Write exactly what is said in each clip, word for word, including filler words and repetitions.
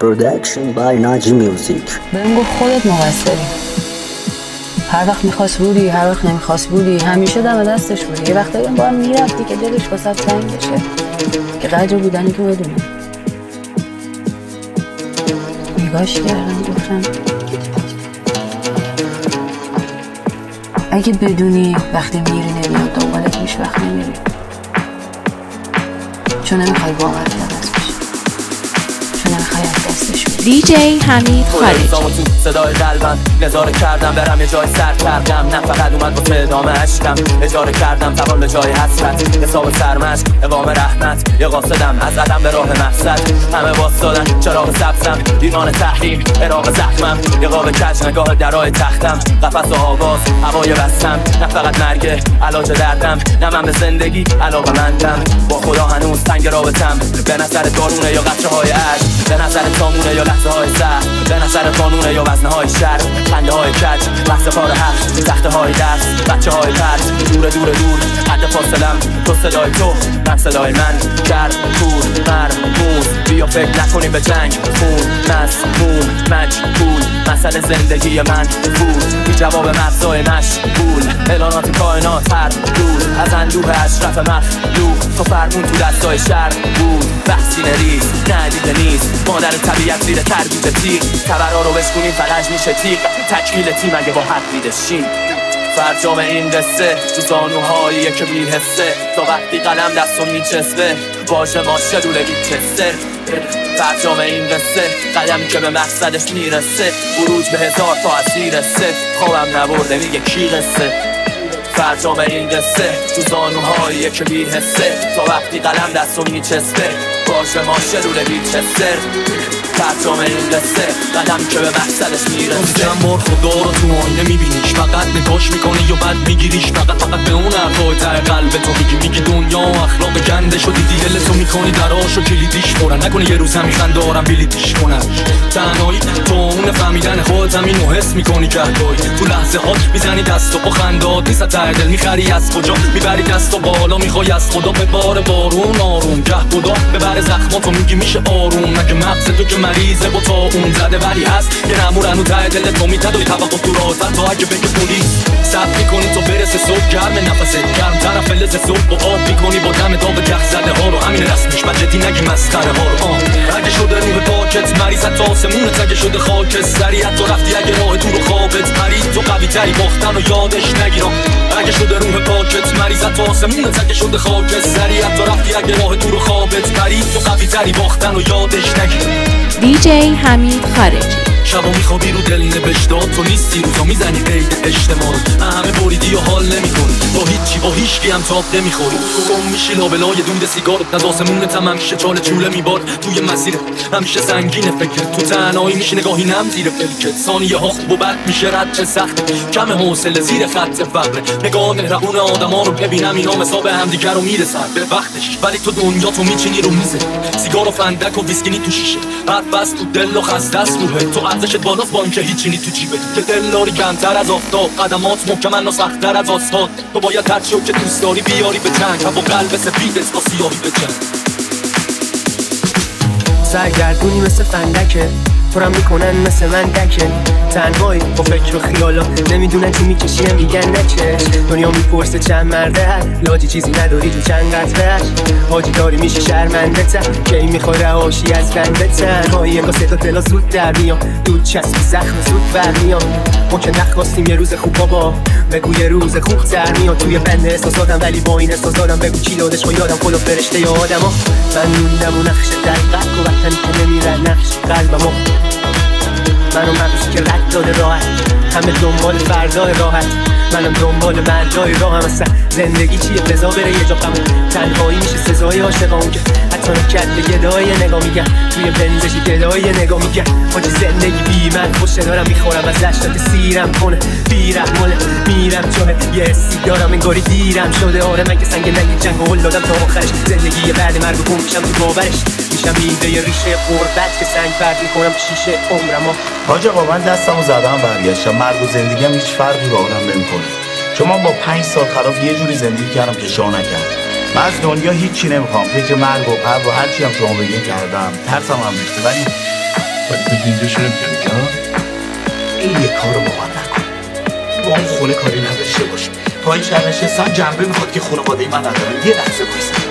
Production by Naji Music. بهم گفت خودت مقصری. هر وقت میخواست بودی، هر وقت نمیخواست بودی، همیشه دم دستش بودی. یه وقتایی هم با هم میرفتی که دلش واسه تنگ بشه، که قدر بودنی تو بدونه. نگاش کردم گفتم اگه بدونی وقتی میری نمیاد دنبالت هیچ وقت نمیری، چون نمیخوای باورت عوض بشه، چون نمیخوای از دستش بدی. دی جی حمید خارجی. تو صدای قلبم نظاره کردم برم یه جای سر کردم، نه فقط اومد با ادامه عشقم، اجاره کردم توان به جای حسرت، حساب سرمشق اقام رحمت، یه قاصدم از عدم به راه مقصد، همه واسدادن چراغ سبزم، ایمان تحریم عراق زخمم، یه قاب کج نگاه درای تختم، قفس و آواز هوای بستم، نه فقط مرگه علاج دردم، نه من به زندگی علاقه مندم، با خدا هنوز تنگ رابطم، به نظر دارونه یا قطره های عشق، به نظر تامونه یا لحظه های سر، به نظر قانونه یا وزنه های شر، خنده های کج، بحث کار حق، تخته های درس، بچه های پرد، دور دور دور، حد فاصلم، تو صدای تو، من صدای من، گرد، کور، مرموز، بیا فکر نکنیم به جنگ، خون، مسموم، مجبول، مسئله زندگی من، بود، بی جواب مغزای مشغول، اعلانات کائنات هر دور، از اندوه اشرف مخلوق، تو فرمون تو دستای شر بود، بحثی نریز، ندیده نیست، مادر طبیعت زیر تربیت تیغ، تبرها رو بشکنیم فلج میشه تیغ، تکمیل تیم اگه با حق بیدشیم، فرجام این قصه تو زانوهاییه که بی‌حسه، تا وقتی قلم دستو میچسبه باشه ماشه دوله بیچسته، فرجام این قصه قدمی که به مقصدش میرسه، بروج به هزار تا اسیر سه، خوابم نبرده میگه کی قصه، فرجام این قصه تو زانوهاییه که بی‌حسه، تا وقتی قلم دستو میچسبه باشه ماشه دوله بیچسته، فرجام این قصه قدم که به مقصدش میرسه. چند بار خدا رو تو آینه میبینیش، فقط نگاش میکنی یا بد میگیریش، فقط فقط به اون حرفای ته قلب تو میگی، میگی دنیا و اخلاق گنده شدی، دل تو میکنی دراشو کلیدیش برن، نکنی یه روز همیخن دارم بلیدیش کنن، تنهایی تو اون فهمیدن خودت هم اینو حس میکنی گهگاهی، تو لحظه هات میزنی دست و با خندات نیست ته دل، میخری از کجا میبری دست و بالا، میخوای از خدا به بار بارون آروم، گه خدا ببره زخماتو میگی میشه آروم، نگه مغز تو که مریضه با تا اون زده ولی هست یه نمورن و ته دل تو میتدوی توقع تو راحتن، تا اگه بگه پلیس سب میکنی تو برسه صبح گرم نفسه گرم طرف لز صبح با آب میکنی با دم داغ یخ زده ها رو، همین رسمش من جدی نگی مسخره ها رو، اگه شده روح پاکت مریض تا آسمونت، اگه شده خاک سریعت تو رفتی، اگه راه تو رو خوابت پرید تو قوی تری باختن و یادش نگیرم، اگه شده روح پاکت مریض تا آسمونت، اگه شده خاک سریعت تو رفتی، اگه راه تو رو خوابت پرید تو قوی تری باختن و یادش نگیرم. دی جی حمید خارجی. شبا میخوابی رو دل نوشتاد تو نیستی، روزا میزنی قید اجتماع رو، همه بریدی و حال نمیکنی، با هیچی با هیچکی هم تاب نمیخوری، گم میشی لابلای دود سیگارت، از آسمونت هم همیشه چاله چوله میباد، توی مسیر همیشه سنگینه فکرت، تو تنهایی میشی نگاهی نم زیر فلکت، ثانیه ها خوب و بد میشه رد چه سخت، کم حوصله زیر خط فقره، نگاه مهربون آدما رو ببینم اینا مثاب همدیگه رو میرسن به وقتش، ولی تو دنیا تو میچینی رو میزه، سیگار و فندک و ویسکی تو شیشه، حرف بس تو دل و خسته است روحه، تو ارزشت بالاست با اینکه هیچی نی تو جیبه، که دل داری کمتر از آفتاب، قدمات محکمن و سخت‌تر از آسفالت، تو باید هر چیو که دوست داری بیاری به جنگ، و با قلب سفیدت با سیاهی به جنگ، سرگردونی مثل فندکه، تو رو میکنن مثل من دکه، تنهایی با فکر و خیالا، نمیدونن چی میکشیم میگن نچه، دنیا میپرسه چند مرده هست، لاجی چیزی نداری تو چند قطرهش، حاجی داری میشی شرمنده تن، کی میخوره هاشی از بنده تنهایی، انگاه صدا دلا زود در میام، دود چسبی زخم زود برمیام، ما که نخواستیم یه روز خوب بابا، بگو یه روز خوب تر میاد، توی بند احساساتم ولی با این احساساتم بگو چی لادش با یادم خدا فرشته یا آدم، من موندم و نقش دقیق و وطنی که نمیره نقش قلبم، منو مغزی که رد داده راحت، همه دنبال فردای راحت، منم دنبال مردای راهم، اصلا زندگی چیه بزا بره یه جا غمون، تنهایی میشه سزای عاشقام که حتی نکرد به گدای نگاه میگن، توی بنزشی گدای نگاه میگن، حاجی زندگی بی من خوشه، دارم میخورم ازش تا که سیرم کنه، بیرحماله میرم چونه، یه حسی دارم انگاری دیرم شده، آره من که سنگ نگی جنگ و هل دادم تا آخرش، زندگی بعد مرگ و گم میشم تو باورش، میشم ایده ریشه قربت که سنگ برد میکنم شیشه عمرم. حاج آقا من دستمو زدم برگشتم، مرگ و زندگی هم هیچ فرقی با آدم نمیکنه، چون من با پنج سال خلاف یه جوری زندگی کردم که شاه نکردم، من از دنیا هیچی نمیخوام، فکر مرگ و قبر و هرچی هم شما بگین کردم، ترسم هم ریخته، ولی ولی تو اینجاشو نمیگم ها. این یه کارو با من نکن، با اون خونه کاری نداشته باش. تا این شهر نشستم جنبه میخواد که خانواده من ندارم. یه لحظه بایستم.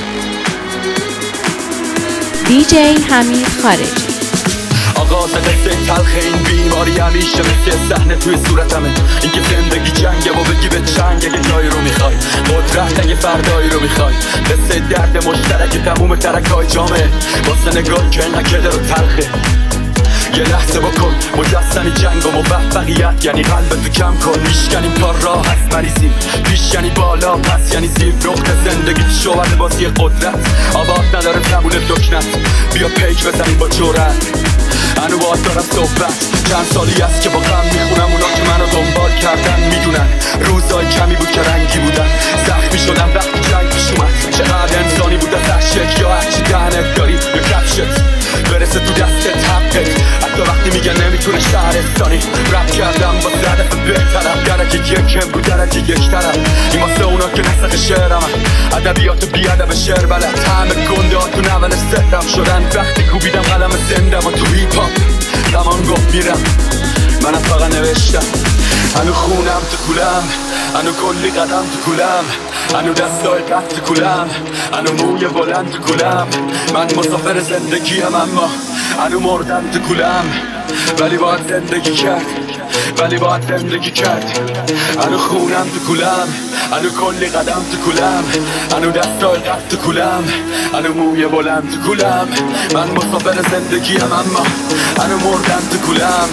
دی جی حمید خارجی. آغاز قصه تلخ این بیماری همیشه مثل صحنه توی صورتمه. این که زندگی جنگه و بگی به چنگ اگه جایی رو میخوای، قدرت اگه فردایی رو میخوای. قصه درد مشترک تموم ترکای جامعه، واسه نگاه که انقدر کده رو تلخه. یه لحظه بکن مجسمی جنگ و موفقیت یعنی قلب تو کم کن. میشکنیم تا راه هست مریضیم، پیش یعنی بالا پس یعنی زیر. نقطه زندگی شوهر بازی قدرت، آباد نداره زبون دکنت. بیا پیک بزنیم با جورت. هنو باید دارم صحبت، چند سالی است که با غم میخونم. اونا که منو دنبال کردن میدونن روزای کمی بود که رنگی بودن. زخمی شدم وقتی جنگ پیش اومد. چقدر انسانی بود از عشق یا هرچی دهنت داری یا کفشت برسه تو دستت حقت. حتی وقتی میگن نمیتونه شهرستانی رپ کردم با هدف بهترم. درجه یکم بود درجه یک طرف. این واسه اونا که نسخ شعرم ادبیات بی ادب شعر بلد. همه گنده ها تو نول سهرم شدن وقتی کوبیدم قلم زنده و تو هیپ هاپ زمان گفت میرم. منم فقط نوشتم هنو خونم تو کولم، هنو کلی قدم تو کولم، هنو دستای قد تو کولم، هنو موی بلند تو کولم. من مسافر زندگیم اما هنو مردم تو کولم. ولی باید زندگی کرد، ولی باید زندگی کرد. هنو خونم تو کولم، هنو کلی قدم تو کولم، هنو دستای قد تو کولم، هنو موی بلند تو کولم. من مسافر زندگیم اما هنو مردم تو کولم.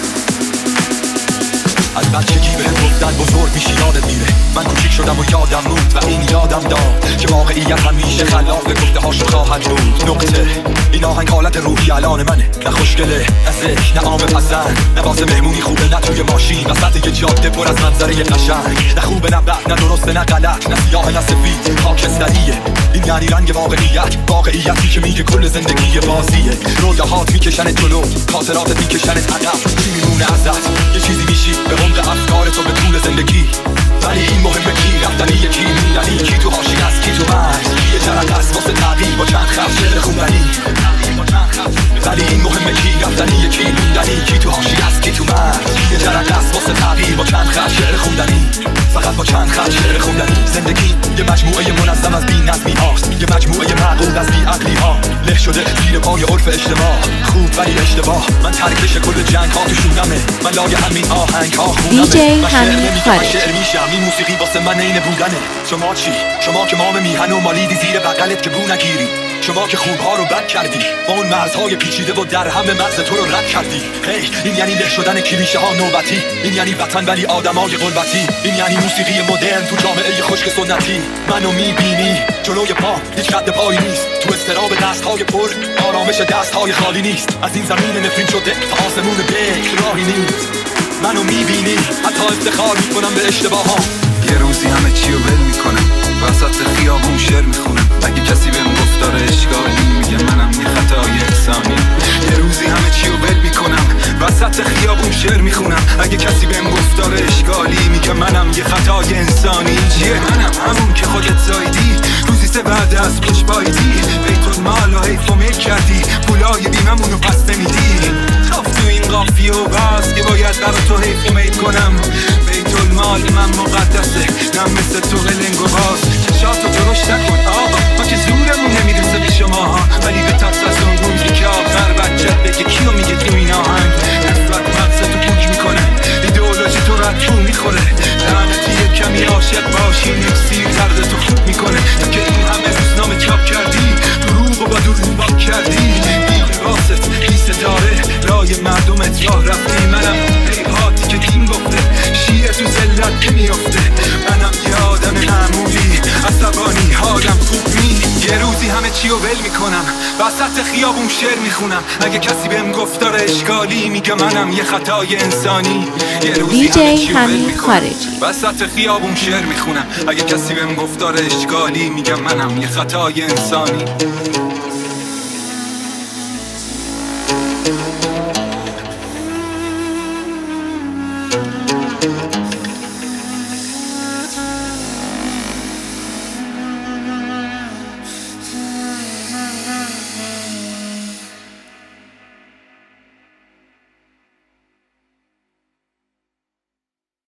از بچگی بهم گفتن بزرگ میشی یادت میره. من کوچیک شدم و یادم موند و این یادم داد که واقعیت همیشه خلاف گفته هاشو خواهد بود. نقطه این آهنگ حالت روحی الان منه، نه خوشگله نه زشت نه عام پسند، نه واسه مهمونی خوبه نه توی ماشین وسط یه جاده پر از منظره قشنگ. نه خوبه نه بد نه درسته نه غلط، نه سیاه نه سفید خاکستریه. این یعنی رنگ واقعیت، واقعیتی که میگه کل زندگی بازیه. رویاهات میکشنت جلو، خاطراتت میکشنت عقب. چی میمونه ازت؟ یه چیزی میشی به عمق افکار تو به طول زندگی. ولی این مهمه کی رفتنی یکی موندنی، کی تو حاشیه است کی تو مرز. یه جرقه است واسه تغییر با چند خط شعر خوندنی. ولی این مهمه کی رفتنی یکی موندنی، کی تو حاشیه است کی تو مرز. یه جرقه است واسه تغییر با چند خط شعر خوندنی. فقط با چند خط شعر خوندنی. زندگی یه مجموعه منظم از بی‌نظمی هاست، یه مجموعه معقول از بی‌عقلی ها. له شده زیر پای عرف اجتماع، خوب ولی اشتباه. من ترکش کل جنگ ها تو شونمه، من لای همین آهنگ ها خونمه. دی جی حمید خارجی. این موسیقی واسه من عین بودنه. شما چی؟ شما که مام میهن و مالیدی زیر بغلت که بو نگیری. شما که خوبها رو بد کردی، با اون مرزهای پیچیده و در هم مغز تو رو رد کردی. هی این یعنی له شدن کلیشه ها نوبتی. این یعنی وطن ولی آدمای غربتی. این یعنی موسیقی مدرن تو جامعه خشک سنتی. منو میبینی جلوی پا هیچ رد پایی نیست. تو استراب دستهای پر آرامش دستهای خالی نیست. از این زمین نفرین شده تا آسمون بکر راهی نیست. منو میبینی حتی افتخار میکنم به اشتباها. یه روزی همه چی رو ول میکنم، وسط خیابون شعر میخونم. اگه کسی بهم گفت داره اشکالی میگه منم یه خطای انسانی. یه روزی همه چی رو ول میکنم، وسط خیابون شعر میخونم. اگه کسی بهم گفت داره اشکالی میگه منم یه خطای انسانی. چیه منم همون که خودت زایدی، روزی سه بعد از پیش بایدی. بیت المال و حیف و میل کردی، پولای بیممون رو پس نمیدی. خب تو این قافیه و بس که باید برا تو حیف و میل کنم. بیت المال من مقدسه، نه مثل تو قلنگ و باز. چشاتو درشت نکن آقا، ما که زورمون نمیرسه به شما ها. ولی به ترس از اون روزی که آخر بچت بگه کیو میگه تو این آهنگ. نفرت مغزتو پوک میکنه، ایدئولوژی تو رو تو میخوره. لعنتی یه کمی عاشق باشی، نفسی دردتو خوب میکنه. تا که این همه روزنامه چاپ کردی، دروغ و با دروغ باک کردی. این لباست لیسه داره، رای مردمت راه رفتی. منم حیحاتی که دین گفته، شیعه تو زلت که میفته. منم یه آدم معمولی، عصبانی حالم خوب نی. یه روزی همه چی رو ول میکنم، وسط خیابون شعر میخونم. اگه کسی بهم گفت داره اشکالی میگه منم یه خطای انسانی. یه روزی همه چی رو ول میکنم، وسط خیابون شعر میخونم. اگه کسی بهم گفت داره اشکالی میگه منم یه خطای انسانی.